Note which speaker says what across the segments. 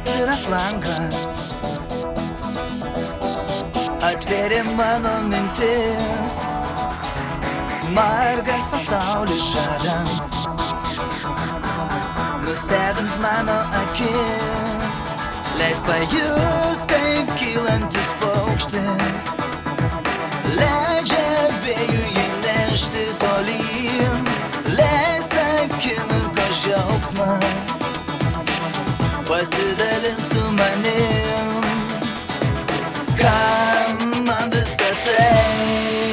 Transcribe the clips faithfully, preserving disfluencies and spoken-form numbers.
Speaker 1: Atviras langas atvėrė mano mintis, margas pasaulis žada nustebint mano akis, leis pajus kaip kylantis paukštis, leidžia vėjui nešti tolyn, leis akimirkos džiaugsmą pasidalint su manim. Kam man visa tai?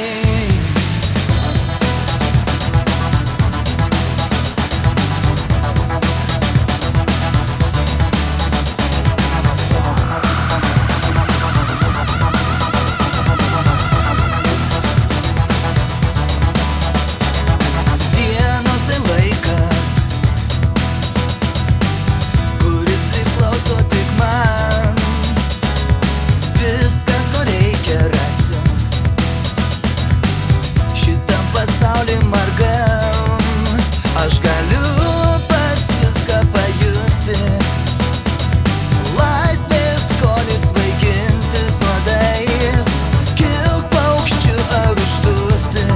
Speaker 1: Aš galiu pas viską pajusti, laisvės skonis svaigintis nuodais, kilt paukščiu ar uždusti,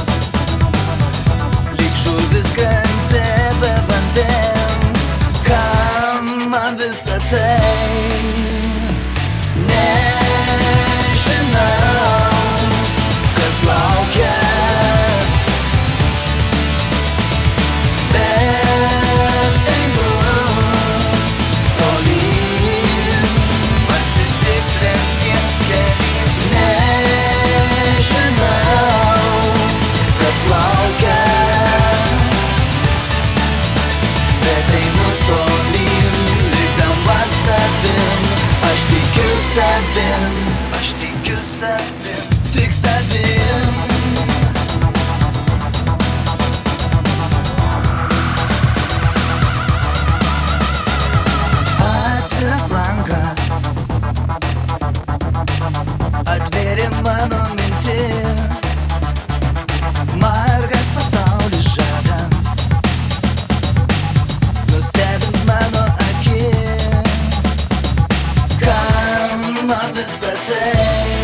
Speaker 1: lyg žuvis krante be vandens. Kam man visa tai? Nežinau, kas laukia, savim, aš tikiu savim, tik savim. Atviras langas atvėrė mano mintis, margas pasaulis žada nustebint mano akis. Kam man visa tai?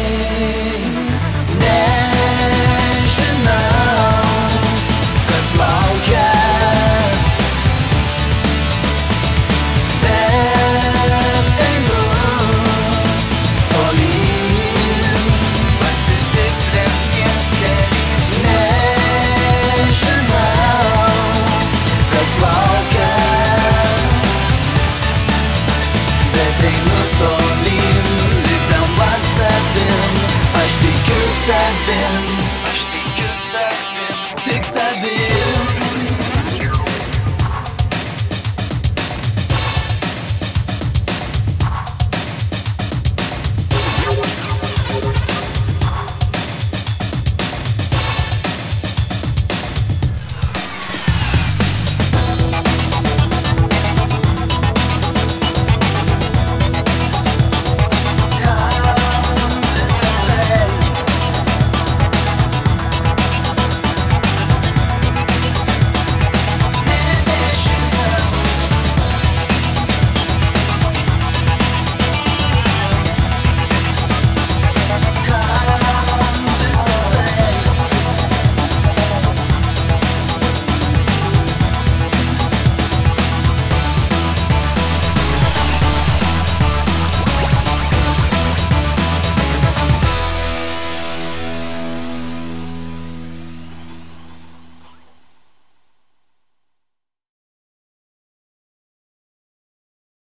Speaker 1: Nežinau, kas laukia, bet einu tolyn, pasitikrintiems kelį. Nežinau, kas laukia, bet einu tolyn, likdamas savim, aš tikiu savim.